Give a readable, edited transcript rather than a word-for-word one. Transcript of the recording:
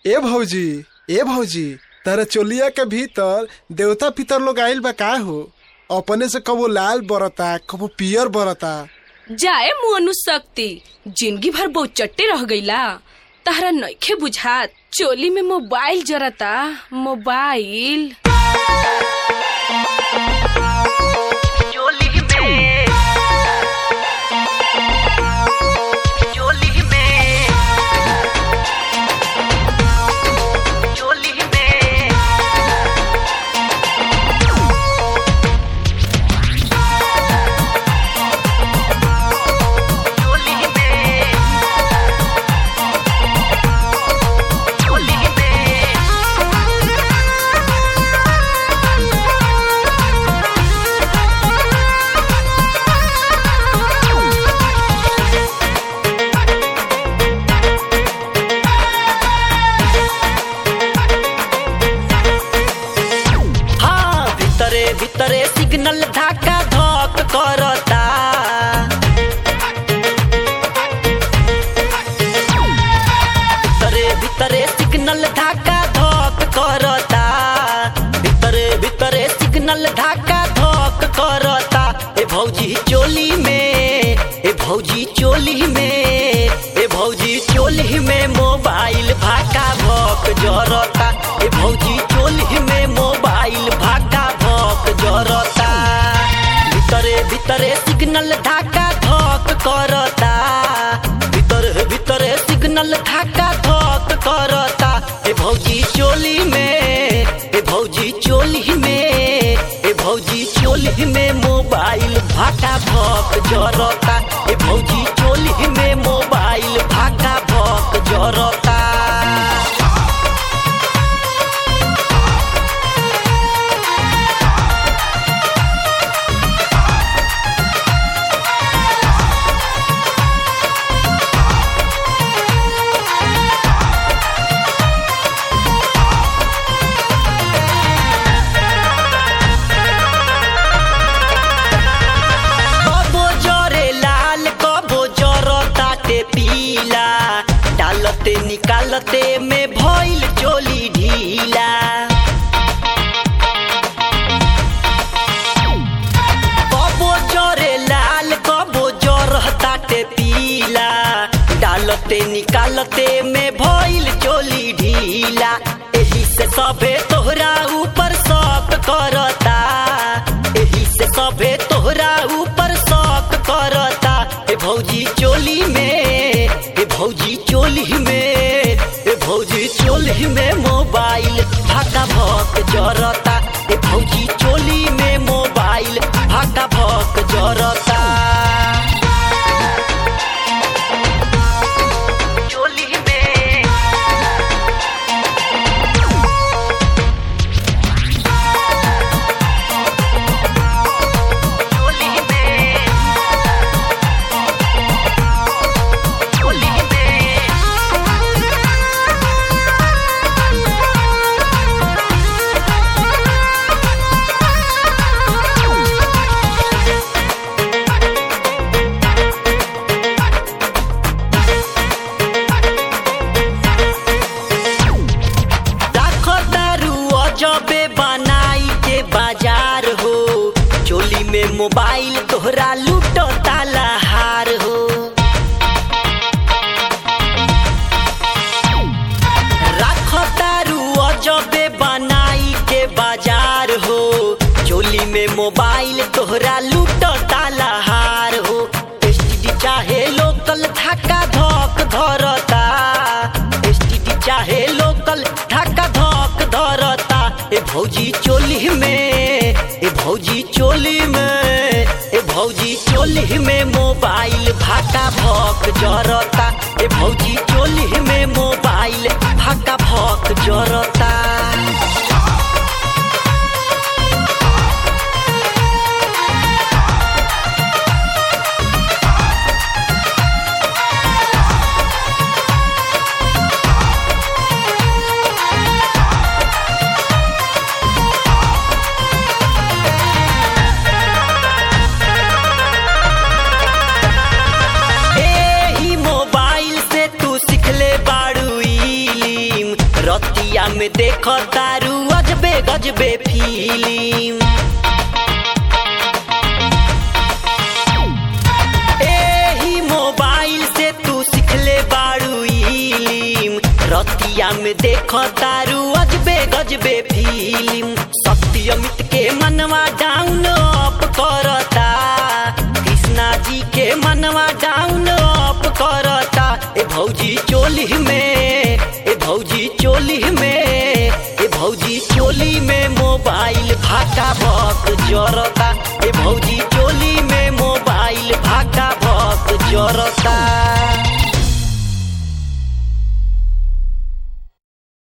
ए भौजी तारा चोलिया के भीतर देवता पितर लोग आइल बा का हो? अपने से कबो लाल बरता कबो पियर बरता। जाए मुअनु शक्ति जिंदगी भर बहुचट्टे रह गईला। तारा नइखे बुझात चोली में मोबाइल जरता मोबाइल। भीतरे सिग्नल धाका धक करता। भीतरे सिग्नल धाका धक करता। भीतरे सिग्नल धाका धक करता। ए भौजी चोली में चोली में मोबाइल भाका भक जरता। ए भौजी चोली में मोबाइल भाका जरता। भीतरे सिग्नल धाका धक करता। भीतरे सिग्नल धाका धक करता। ए भौजी चोली में मोबाइल भाका भक जरता। ए भौजी चोली में मोबाइल भाका भक जरता। निकालते में भइल चोली ढीला। कबो जरे लाल कबो जरताटे पीला। डालते निकालते में भइल चोली ढीला। एही से सभे तोहरा ऊपर शक करता। एही से सभे तोहरा ऊपर शक करता। ए भौजी चोली में मोबाइल भाका भक जरता। ए भौजी चोली में मोबाइल भाका भक जरता। मोबाइल तोहरा लूटो तालाहार हो। राखो तारू अजबे बनाई के बाजार हो। चोली में मोबाइल तोहरा लूटो तालाहार हो। एसटीडी चाहे लोकल धाका धक धरता। एसटीडी चाहे लोकल धाका धक धरता। ए भौजी चोली में मोबाइल भाका भक जरता। ए भौजी चोली में मोबाइल भाका भक जरता। रतिया में देख तारू अजबे गजबे फिल्म। एही मोबाइल से तू सिखले बारू इल्म, रतिया में देख तारू अजबे गजबे फिल्म। सत्यमित के मनवा डाउन अप करता, कृष्णा जी के मनवा डाउन अप करता। ए भौजी चोली में, ए भौजी चोली में, ए भौजी चोली में मोबाइल भाका भक जरता। ए भौजी चोली में मोबाइल भाका भक जरता।